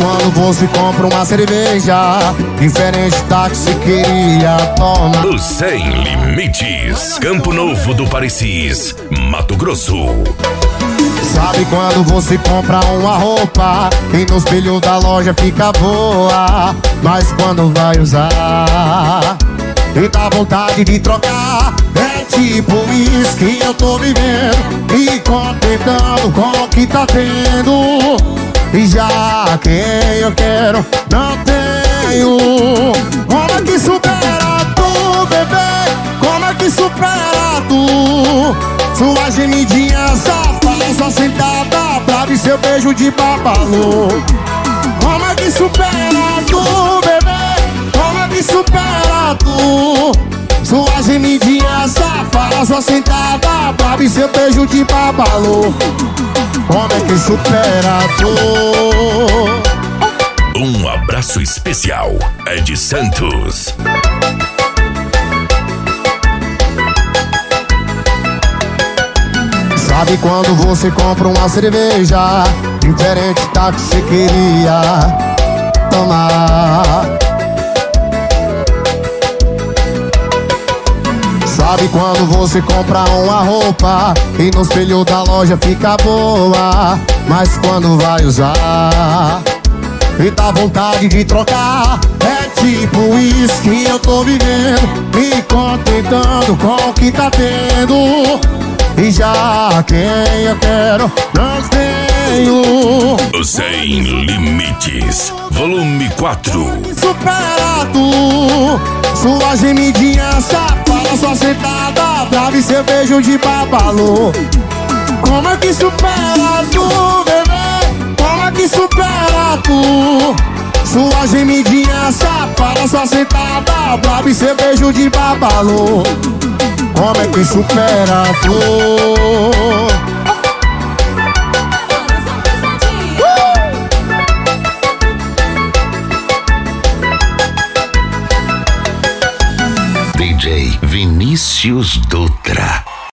quando você compra uma cerveja diferente da que você queria tomar. O Sem Limites, Campo Novo do Parecis, Mato Grosso. Sabe quando você compra uma roupa e no espelho da loja fica boa, mas quando vai usar e dá vontade de trocar? É tipo isso que eu tô vivendo e contentando com o que tá tendo. E já quem eu quero não tenho. Como é que supera tu, bebê? Como é que supera tu? Sua gemidinha safada, sua sentada brava e seu beijo de babalô. Como é que supera tu, bebê? Como é que supera tu? Sua gemidinha safada, sua sentada brava e seu beijo de babalô. Como é que supera tu? Um abraço especial, Ed Santos. Sabe quando você compra uma cerveja diferente da que você queria tomar? Sabe quando você compra uma roupa e no espelho da loja fica boa, mas quando vai usar e dá vontade de trocar? É tipo isso que eu tô vivendo, me contentando com o que tá tendo. E já quem eu quero não tenho. O Sem Limites, volume 4. Supera tu, sua gemidinha safada, sua sentada brava e seu beijo de babalô. Como é que supera tu, bebê? Como é que supera tu? Sua gemidinha safada, sua sentada brava e seu beijo de babalô. Como é que supera tu? DJ Vinícius Dutra.